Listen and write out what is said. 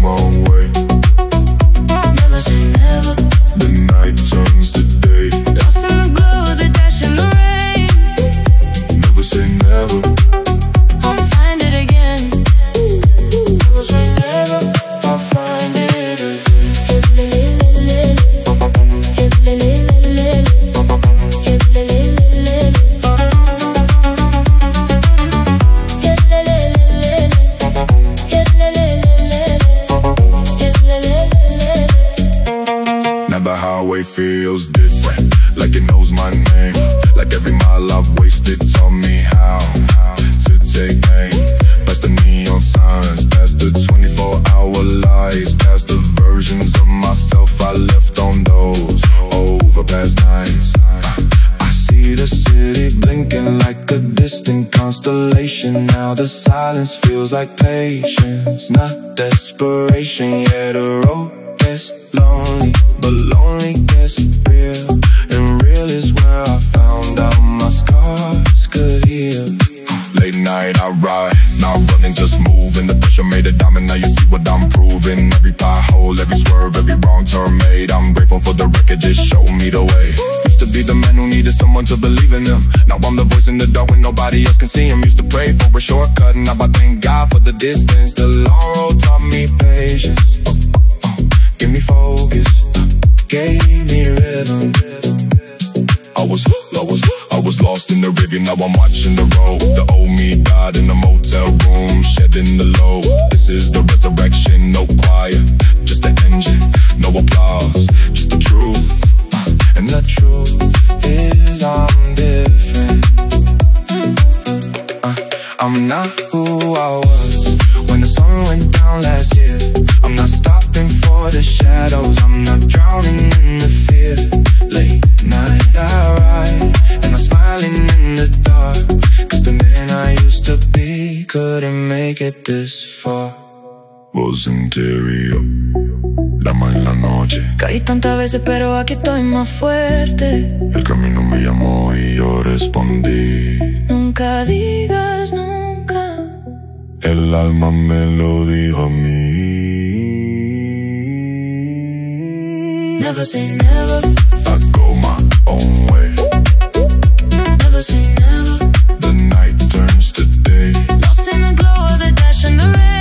my own way. Never say never. The night turns to day. Lost in the glow, the dash in the rain. Never say never. I'll find it again. Never say never. I'll find it again. Now the highway feels different, like it knows my name. Like every mile I've wasted taught me how to take aim. Past the neon signs, past the 24-hour lies, past the versions of myself I left on those overpast nights. I see the city blinking like a distant constellation. Now the silence feels like patience, not desperation. Yeah, the road gets lonely, but lonely gets real, and real is where I found out my scars could heal. Late night I ride, not running, just moving. The pressure made a diamond, now you see what I'm proving. Every pothole, every swerve, every wrong turn made. I'm grateful for the record, just show me the way. Used to be the man who needed someone to believe in him. Now I'm the voice in the dark when nobody else can see him. Used to pray for a shortcut, and now I thank God for the distance. The long road taught me patience. Give me focus, gave me rhythm. I was lost in the river, now I'm watching the road. The old me died in the motel room, shedding the load. This is the resurrection, no choir, just the engine, no applause, just the truth. And the truth is I'm different. I'm not who I was when the sun went down last year. I'm not stopping for the shadows, I'm not drowning in the fear. Late night I ride, and I'm smiling in the dark, cause the man I used to be couldn't make it this far. Voz interior, llama en la noche. Caí tantas veces pero aquí estoy más fuerte. El camino me llamó y yo respondí. Nunca digas nunca. El alma me lo dijo a mí. Never say never. I go my own way. Never say never. The night turns to day. Lost in the glow of the dash in the rain.